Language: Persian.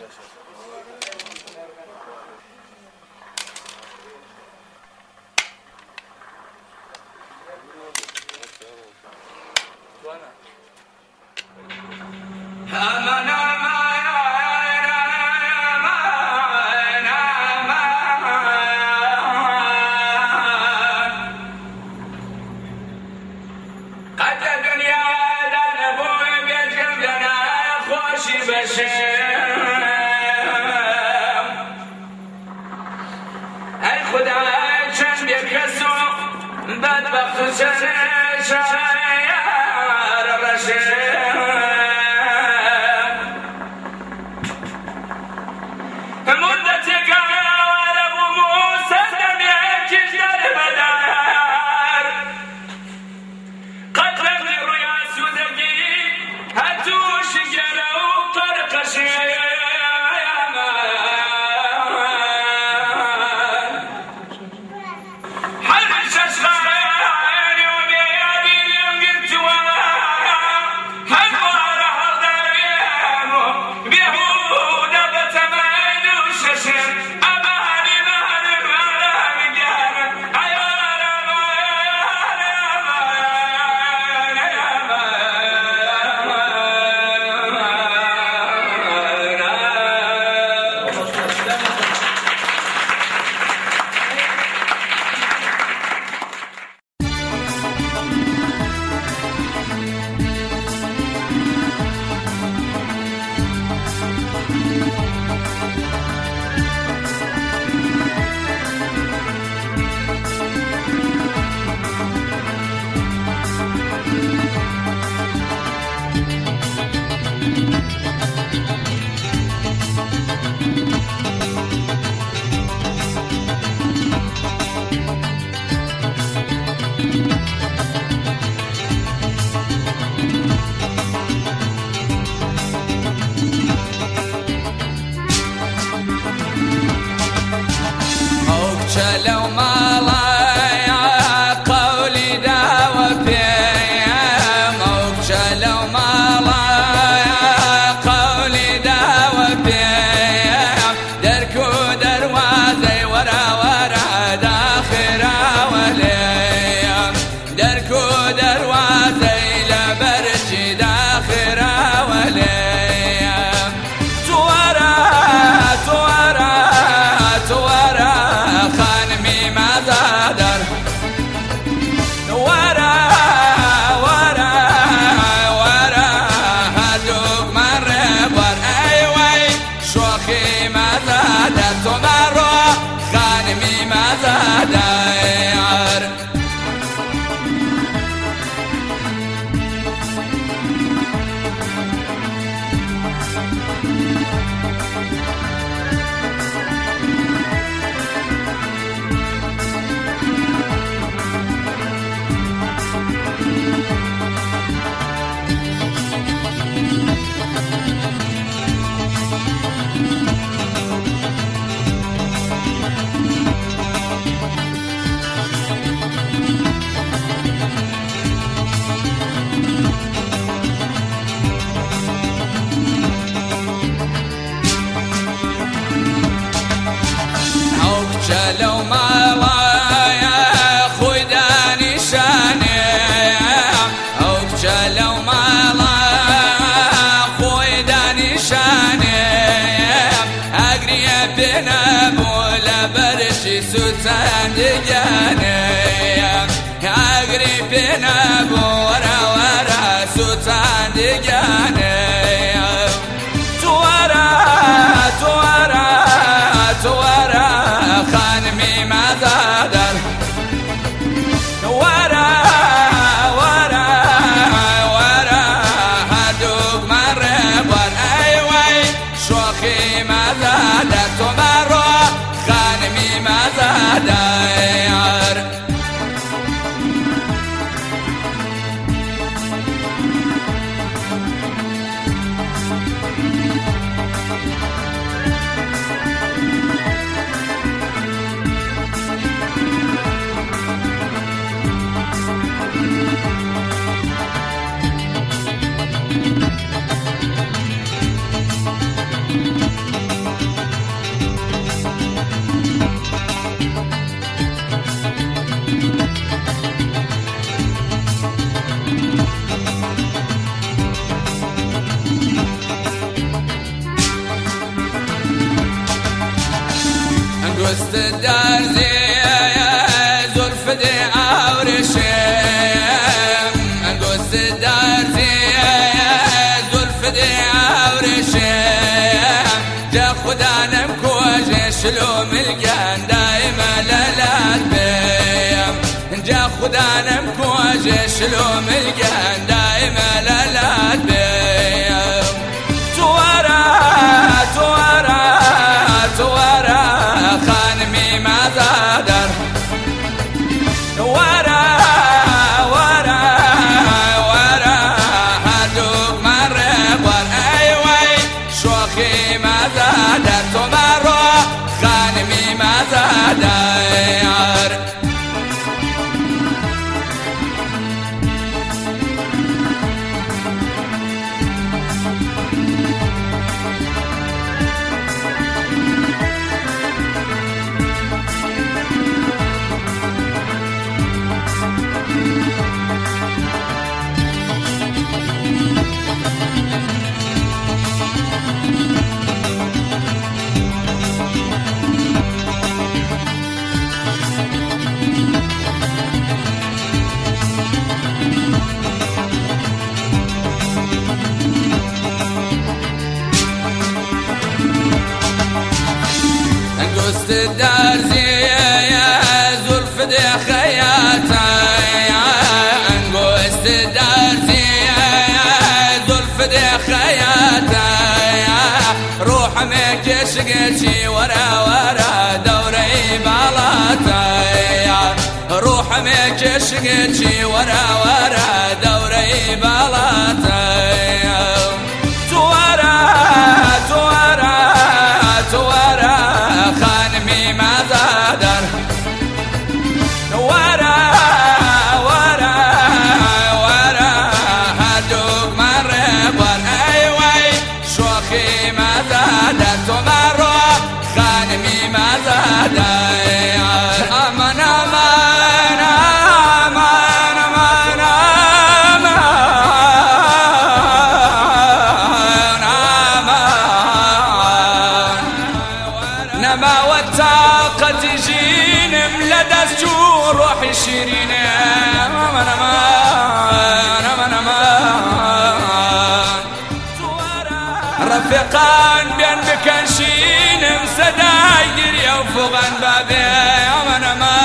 ای خدا چند بیکسو بدبخت و شهر رشد مدتی که عرب و موسدم یکیش در بدر قد رفتی روی سودگی هتوش گره و قرقشی لو ما ضايع قولي داوى فيا موجة لو ما ضايع قولي داوى فيا دركو دروازي ورا ورا داخرة وليا دركو دروازي لبرجي داخرة وليا تورا تورا تورا خانمي ما زادر ورا ورا ورا هدوك مرة بر ايوي شوخي ما زادر تمرو خانمي ما زادر لو ما ضايع خوي داني شاني اوجه لو ما ضايع خوي داني شاني اقري بنا بولا برشي سوتان دجاني اقري بنا بورا ورا سوتان دجاني تورا تورا تورا خانمي ما زادر ورا ورا ورا هدوك مرة بر ايوي شوخي ما زادر تمرو خانمي ما زادر قست الدرزي زلف دي عورشم قست الدرزي زلف دي عورشم جا خدانا مكوجه شلوم الجان دايما للات بيم جا خدانا مكوجه شلوم الجان دايما للات بيم توارا توارا توارا خانمي ما زادر ورا ورا ورا هدوك مرقور ايوي شوخي ما زادر تمارو خانمي ما زادر قست الدرزي زلف دي خياتا قست الدرزي زلف دي خياتا روح ميك شقتي ورا ورا دوري بالاتا روح ميك شقتي ورا ورا دوري بالاتا توارا توارا توارا خانمي ما زادر ورا ورا ورا هدوك مرقور ايوي شوخي ما زادر تمارو خانمي ما زادر امان امان امان امان امان نما والطاقة تجين ملدى السجور روحي شيرين امان امان امان امان رفيقان بين بكنشين مسداير يوفقان بابي امان امان